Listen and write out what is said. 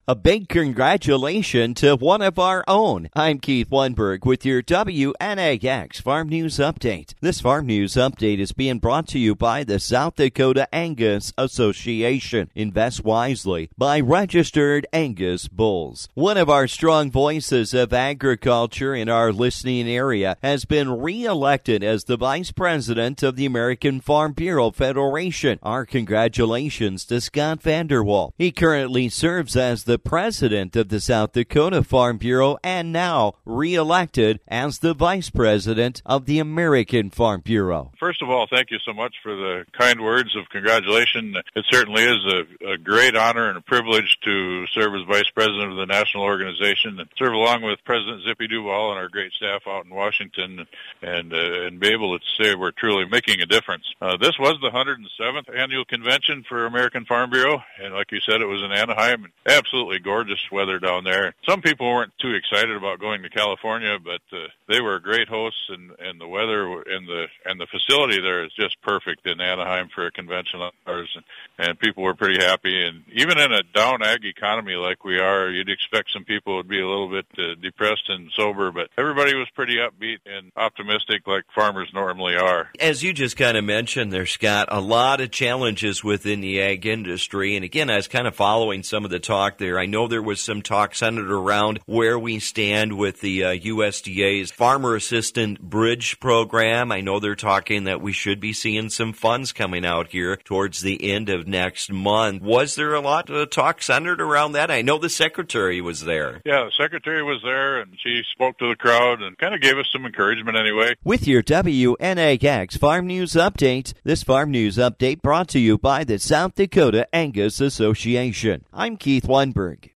A big congratulations to one of our own. I'm Keith Lundberg with your WNAX Farm News Update. This Farm News Update is being brought to you by the South Dakota Angus Association. Invest wisely. By Registered Angus Bulls. One of our strong voices of agriculture in our listening area has been re-elected as the Vice President of the American Farm Bureau Federation. Our congratulations to Scott Vanderwall. He currently serves as the President of the South Dakota Farm Bureau and now re-elected as the Vice President of the American Farm Bureau. First of all, thank you so much for the kind words of congratulations. It certainly is a great honor and a privilege to serve as Vice President of the national organization and serve along with President Zippy Duval and our great staff out in Washington and be able to say we're truly making a difference. This was the 107th annual convention for American Farm Bureau, and like you said, it was in Anaheim. Absolutely gorgeous weather down there. Some people weren't too excited about going to California, but they were great hosts, and the weather and the facility there is just perfect in Anaheim for a convention like ours, and people were pretty happy. And even in a down ag economy like we are, you'd expect some people would be a little bit depressed and sober, but everybody was pretty upbeat and optimistic like farmers normally are. As you just kind of mentioned there, Scott, a lot of challenges within the ag industry, and again, I was kind of following some of the talk there. I know there was some talk centered around where we stand with the USDA's Farmer Assistant Bridge program. I know they're talking that we should be seeing some funds coming out here towards the end of next month. Was there a lot of talk centered around that? I know the Secretary was there. Yeah, the Secretary was there, and she spoke to the crowd and kind of gave us some encouragement anyway. With your WNAX Farm News Update, this Farm News Update brought to you by the South Dakota Angus Association. I'm Keith Lundberg.